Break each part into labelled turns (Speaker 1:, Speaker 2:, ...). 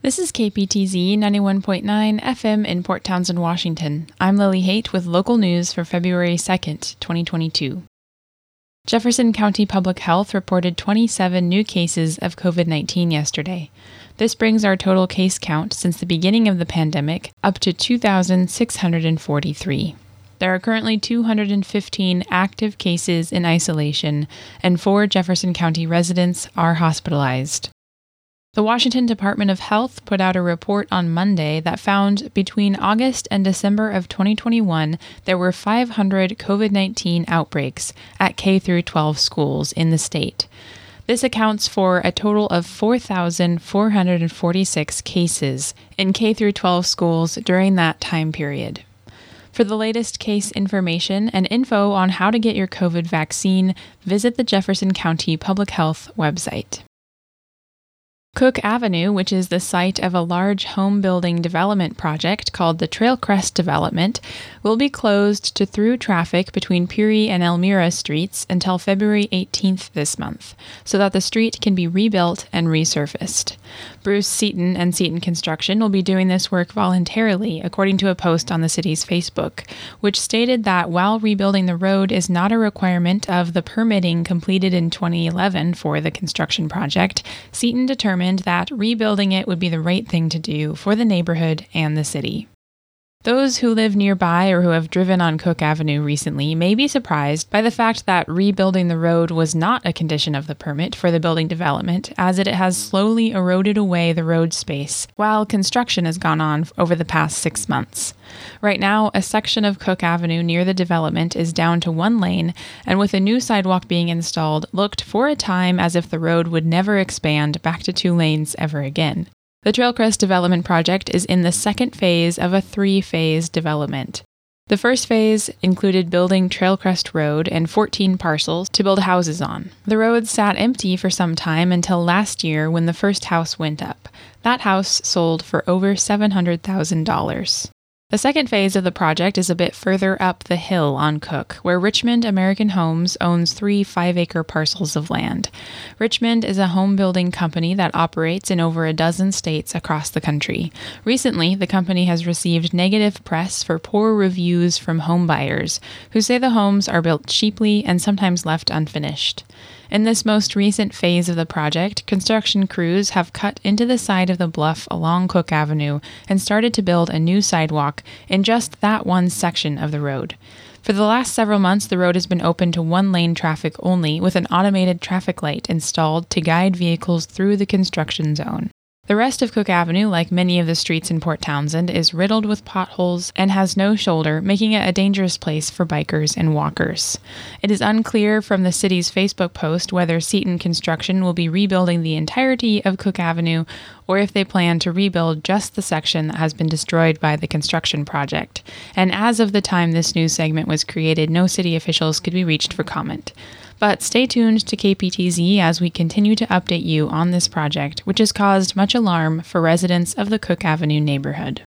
Speaker 1: This is KPTZ 91.9 FM in Port Townsend, Washington. I'm Lily Haight with local news for February 2nd, 2022. Jefferson County Public Health reported 27 new cases of COVID-19 yesterday. This brings our total case count since the beginning of the pandemic up to 2,643. There are currently 215 active cases in isolation, and 4 Jefferson County residents are hospitalized. The Washington Department of Health put out a report on Monday that found between August and December of 2021, there were 500 COVID-19 outbreaks at K-12 schools in the state. This accounts for a total of 4,446 cases in K-12 schools during that time period. For the latest case information and info on how to get your COVID vaccine, visit the Jefferson County Public Health website. Cook Avenue, which is the site of a large home building development project called the Trailcrest Development, will be closed to through traffic between Peary and Elmira streets until February 18th this month, so that the street can be rebuilt and resurfaced. Bruce Seaton and Seaton Construction will be doing this work voluntarily, according to a post on the city's Facebook, which stated that while rebuilding the road is not a requirement of the permitting completed in 2011 for the construction project, Seaton determined that rebuilding it would be the right thing to do for the neighborhood and the city. Those who live nearby or who have driven on Cook Avenue recently may be surprised by the fact that rebuilding the road was not a condition of the permit for the building development, as it has slowly eroded away the road space while construction has gone on over the past 6 months. Right now, a section of Cook Avenue near the development is down to 1 lane, and with a new sidewalk being installed, looked for a time as if the road would never expand back to 2 lanes ever again. The Trailcrest Development Project is in the second phase of a 3-phase development. The first phase included building Trailcrest Road and 14 parcels to build houses on. The road sat empty for some time until last year when the first house went up. That house sold for over $700,000. The second phase of the project is a bit further up the hill on Cook, where Richmond American Homes owns 3 5-acre parcels of land. Richmond is a home building company that operates in over a dozen states across the country. Recently, the company has received negative press for poor reviews from home buyers, who say the homes are built cheaply and sometimes left unfinished. In this most recent phase of the project, construction crews have cut into the side of the bluff along Cook Avenue and started to build a new sidewalk in just that one section of the road. For the last several months, the road has been open to 1-lane traffic only, with an automated traffic light installed to guide vehicles through the construction zone. The rest of Cook Avenue, like many of the streets in Port Townsend, is riddled with potholes and has no shoulder, making it a dangerous place for bikers and walkers. It is unclear from the city's Facebook post whether Seaton Construction will be rebuilding the entirety of Cook Avenue or if they plan to rebuild just the section that has been destroyed by the construction project. And as of the time this news segment was created, no city officials could be reached for comment. But stay tuned to KPTZ as we continue to update you on this project, which has caused much alarm for residents of the Cook Avenue neighborhood.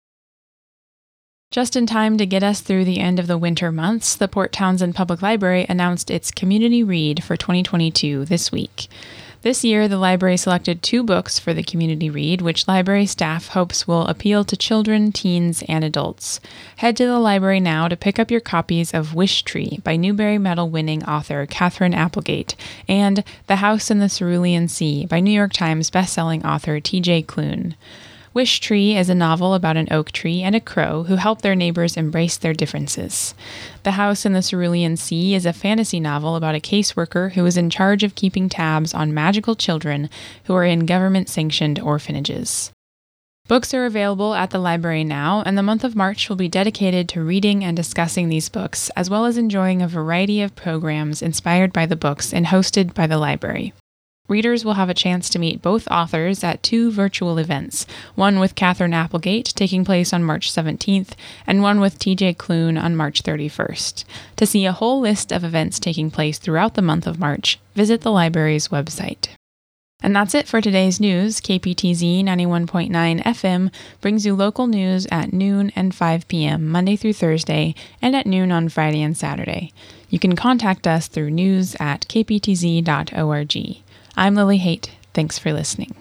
Speaker 1: Just in time to get us through the end of the winter months, the Port Townsend Public Library announced its Community Read for 2022 this week. This year, the library selected 2 books for the Community Read, which library staff hopes will appeal to children, teens, and adults. Head to the library now to pick up your copies of Wish Tree by Newbery Medal-winning author Katherine Applegate and The House in the Cerulean Sea by New York Times bestselling author T.J. Klune. Wish Tree is a novel about an oak tree and a crow who help their neighbors embrace their differences. The House in the Cerulean Sea is a fantasy novel about a caseworker who is in charge of keeping tabs on magical children who are in government-sanctioned orphanages. Books are available at the library now, and the month of March will be dedicated to reading and discussing these books, as well as enjoying a variety of programs inspired by the books and hosted by the library. Readers will have a chance to meet both authors at 2 virtual events, one with Katherine Applegate taking place on March 17th, and one with T.J. Klune on March 31st. To see a whole list of events taking place throughout the month of March, visit the library's website. And that's it for today's news. KPTZ 91.9 FM brings you local news at noon and 5 p.m. Monday through Thursday, and at noon on Friday and Saturday. You can contact us through news@kptz.org. I'm Lily Haight. Thanks for listening.